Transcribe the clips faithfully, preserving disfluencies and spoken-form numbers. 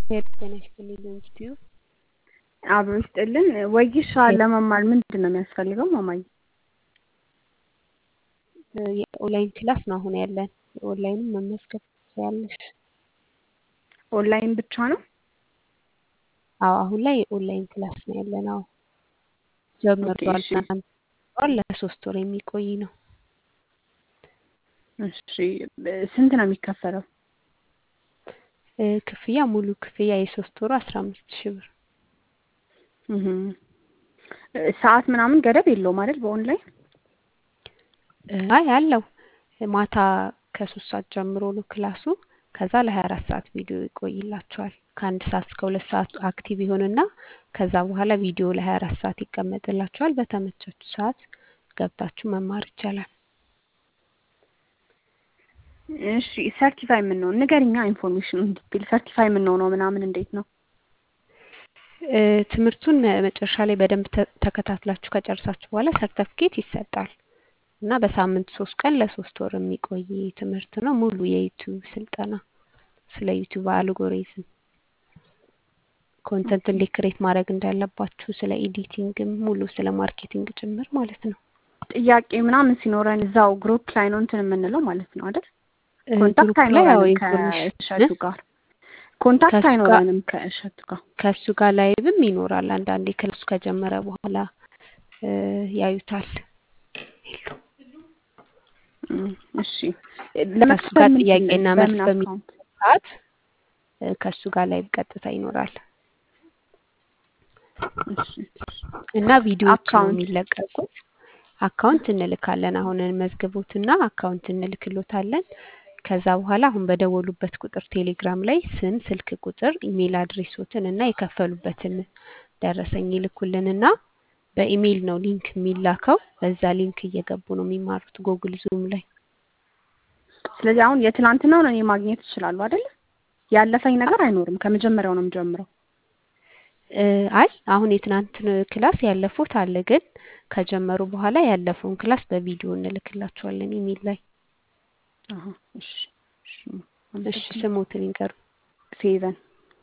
ጤና ይስጥልኝ ኢንስቲትዩ አብሮ ይስጥልን። ወይሻ ለመማር ምንድን ነው የሚያስፈልገው ማማዬ? የኦንላይን ክላስ ነው አሁን ያለን። ኦንላይንም መመዝገብ ትችያለሽ። ኦንላይን ብቻ ነው? አዎ አሁን ላይ የኦንላይን ክላስ ነው ያለን። አዎ ጀምሯል። እሺ ለሶስት ወር የሚቆይ ነው። እሺ ስንት ነው የሚከፈለው? ክፍያ ሙሉ ክፍያ የሶስት ወሩ አስራ አምስት ሺህ ብር። እህ ሰዓት ምናምን ገደብ የለውም አይደል በኦንላይን? አይ አለው። ማታ ከሶስት ሰዓት ጀምሮ ነው ክላሱ። ከዛ ለሀያ አራት ሰዓት ቪዲዮ ይቆይላችኋል። ከአንድ ሰዓት እስከ ሁለት ሰዓት አክቲቭ ይሆንና ከዛ በኋላ ቪዲዮ ለሀያ አራት ሰዓት ይቀመጥላችኋል። በተመቻችሁ ሰዓት ገብታችሁ መማር ይቻላል። እሺ ሰርቲፋይ ምን ነው ንገሪኛ፣ ኢንፎርሜሽን እንዲል ሰርቲፋይ ምን ነው ነው ምናምን እንዴት ነው? ትምህርቱን መጨረሻ ላይ በደንብ ተከታትላችሁ ከጨርሳችሁ በኋላ ሰርተፊኬት ይሰጣል እና በሳምንት ሶስት ቀን ለሶስት ወር የሚቆይ ትምህርት ነው። ሙሉ የዩቲዩብ ስልጠና ስለ ዩቲዩብ አልጎሪዝም፣ ኮንተንት እንዴት ክሬት ማድረግ እንዳለባችሁ፣ ስለ ኤዲቲንግም ሙሉ ስለ ማርኬቲንግ ጭምር ማለት ነው። ጥያቄ ምናምን ሲኖረን እዛው ግሩፕ ላይ ነው እንትን የምንለው ማለት ነው አይደል? ኮንታክት አይኖረንም ከእሸቱ ጋር ኮንታክት አይኖረንም ከእሸቱ ጋር ከእሱ ጋር ላይቭም ይኖራል። አንዳንዴ ክላሱ ከጀመረ በኋላ ያዩታል። እሺ ከእሱ ጋር ጥያቄና መልስ በሚሰጥ ከእሱ ጋር ላይቭ ቀጥታ ይኖራል እና ቪዲዮዎች ነው የሚለቀቁት። አካውንት እንልካለን። አሁን እንመዝግቡትና አካውንት እንልክሎታለን። ከዛ በኋላ አሁን በደወሉበት ቁጥር ቴሌግራም ላይ ስም፣ ስልክ ቁጥር፣ ኢሜል አድሬሶትን እና የከፈሉበትን ደረሰኝ ይልኩልንና በኢሜል ነው ሊንክ የሚላከው። በዛ ሊንክ እየገቡ ነው የሚማሩት ጎግል ዙም ላይ። ስለዚህ አሁን የትናንትናው ነው እኔ ማግኘት ይችላል አይደል? ያለፈኝ ነገር አይኖርም። ከመጀመሪያው ነው የምጀምረው። አይ አሁን የትናንት ክላስ ያለፉት አለ፣ ግን ከጀመሩ በኋላ ያለፈውን ክላስ በቪዲዮ እንልክላቸዋለን ኢሜል ላይ። አሃ እሺ እሺ ስሙትን ይንገሩ። ፌቨን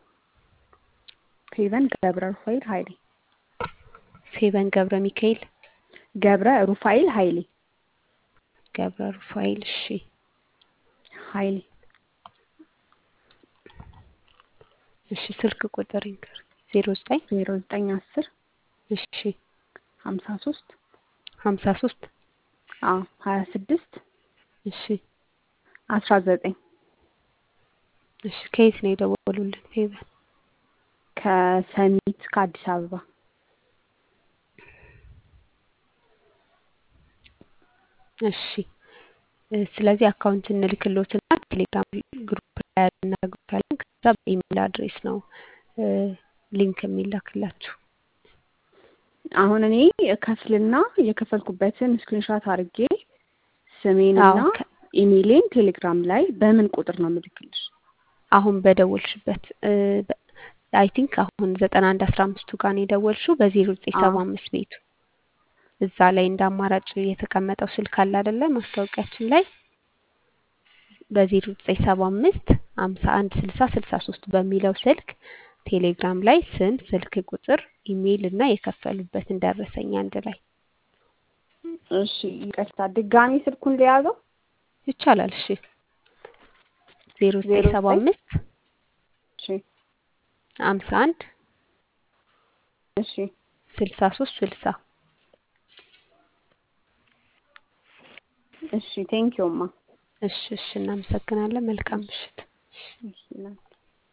ፌቨን ገብረ ሩፋኤል ኃይሌ። ፌቨን ገብረ ሚካኤል ገብረ ሩፋኤል ኃይሌ ገብረ ሩፋኤል እሺ ኃይሌ። እሺ ስልክ ቁጥር ይንገሩ። ዜሮ ዘጠኝ ዜሮ ዘጠኝ አስር እሺ ሀምሳ ሶስት ሀምሳ ሶስት አዎ ሀያ ስድስት እሺ አስራ ዘጠኝ እሺ ከየት ነው የደወሉልን ፌቨን? ከሰሚት ከአዲስ አበባ። እሺ ስለዚህ አካውንት እንልክሎትና ቴሌግራም ግሩፕ ላይ እናገኛለን። ከዛ በኢሜል አድሬስ ነው ሊንክ የሚላክላችሁ። አሁን እኔ ከፍልና የከፈልኩበትን ስክሪንሾት አድርጌ ስሜንና ኢሜይሌን ቴሌግራም ላይ በምን ቁጥር ነው የምልክልሽ? አሁን በደወልሽበት አይ ቲንክ አሁን ዘጠና አንድ አስራ አምስት ጋር ነው የደወልሽው። በዜሮ ዘጠኝ ሰባ አምስት ቤቱ እዛ ላይ እንደ አማራጭ የተቀመጠው ስልክ አለ አይደለ? ማስታወቂያችን ላይ በዜሮ ዘጠኝ ሰባ አምስት ሀምሳ አንድ ስልሳ ስልሳ ሶስት በሚለው ስልክ ቴሌግራም ላይ ስም፣ ስልክ ቁጥር፣ ኢሜይል እና የከፈሉበትን ደረሰኝ አንድ ላይ። እሺ ይቅርታ ድጋሚ ስልኩን ሊያዘው ይቻላል? እሺ ዜሮ ዘጠኝ ሰባ አምስት እሺ ሀምሳ አንድ እሺ ስልሳ ሶስት ስልሳ እሺ ቴንኪውማ። እሺ እሺ እናመሰግናለን። መልካም ምሽት። እሺ